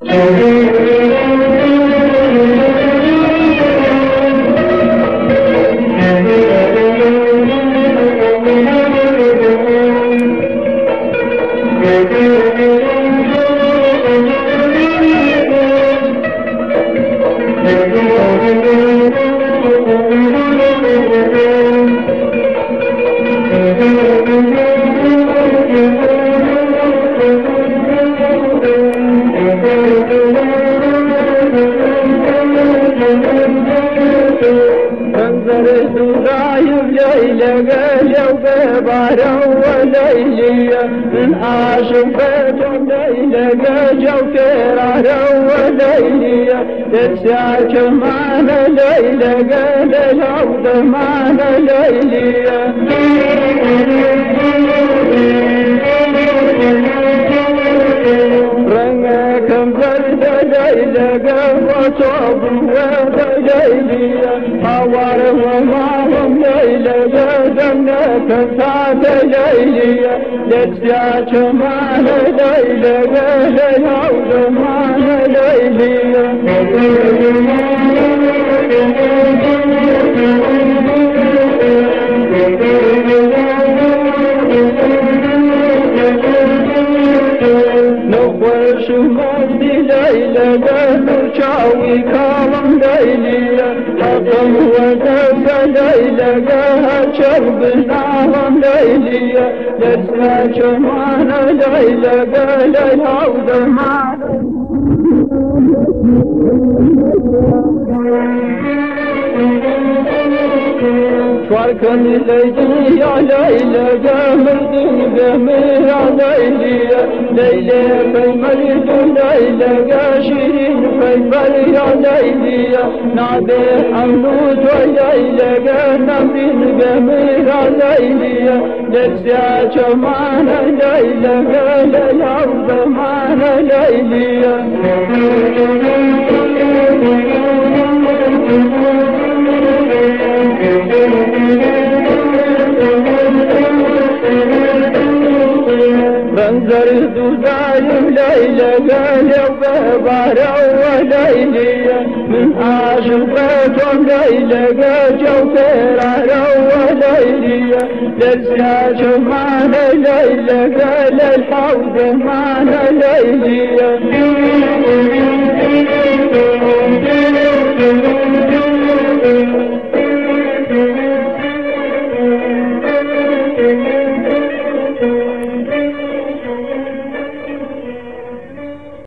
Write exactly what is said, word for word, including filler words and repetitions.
من عاشق بيتهم ليلة جوكرة وليلية تسعك معنا ليلة للعود معنا ليلية رناكم برد ليلة وصوب وليلية حوار ومعهم ليلة دمناك ساعة ليلية لتسعك معنا ليلة للعود معنا ليلية نخوش مجدي ليلة نرشاوي كرم ليلية حطم ودف ليلة شرب نارم ليلية لسماك معنا ليلة للعود معنا شواركن ليلي يا ليلى جامد جميل يا ليلي ليلى في مريض ليلى شيرين في بر يا ليلي نادي حمود وليلى نمرين جميل يا ليلي لسه معنا ليلى للعود معنا ليلي منظر دايم ليلة قال وببارة وليلية من عاشقتهم ليلة قال جوكرة وليلية لسه معنا ليلة قال الحوض معنا ليلية